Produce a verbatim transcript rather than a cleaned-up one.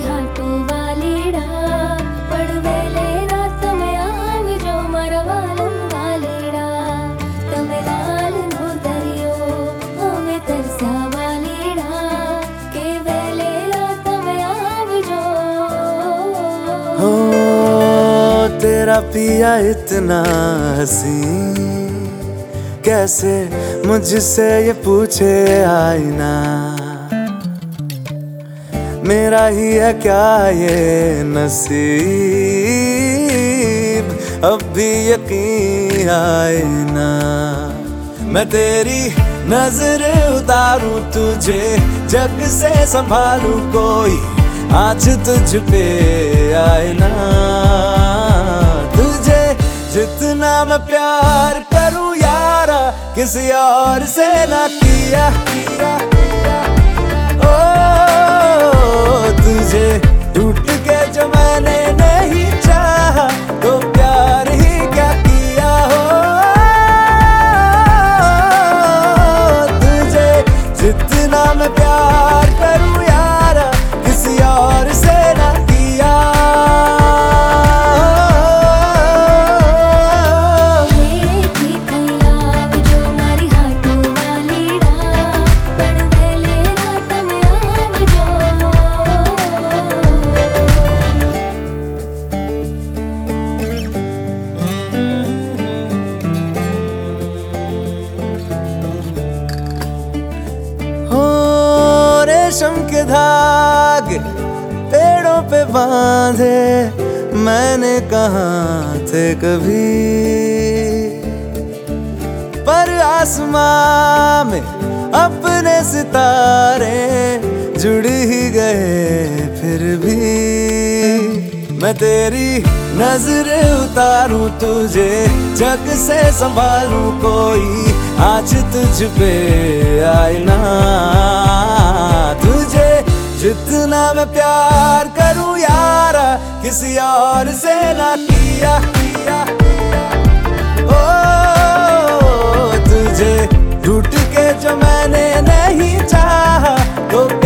हाटू वालीड़ा पड़वेले रात में आव जो मरवालम वालीड़ा तमे लाल नो दरियो हमें तरसा वालीड़ा के वेले रात में आव जो हो तेरा पिया इतना हसी कैसे मुझसे ये पूछे आईना मेरा ही है क्या ये नसीब अब भी यकीन आए ना मैं तेरी नजर उतारूं तुझे जग से संभालूं कोई आज तुझ पे आए ना तुझे जितना मैं प्यार करूं यारा किसी और से ना किया, किया, किया। ओ तुझे टूट के जो मैंने नहीं चाहा तो प्यार ही क्या किया हो तुझे जितना मैं प्यार करूं यारा किसी और से ना किया। रेशम के धागे पेड़ों पे बांधे मैंने कहाँ थे कभी पर आसमां में अपने सितारे जुड़ ही गए फिर भी मैं तेरी नजर उतारूं तुझे जग से संभालूं कोई आज तुझ पे आए ना तुझे जितना मैं प्यार करूं यारा किसी और से ना किया, किया, किया। ओ तुझे टूट के जो मैंने नहीं चाहा तो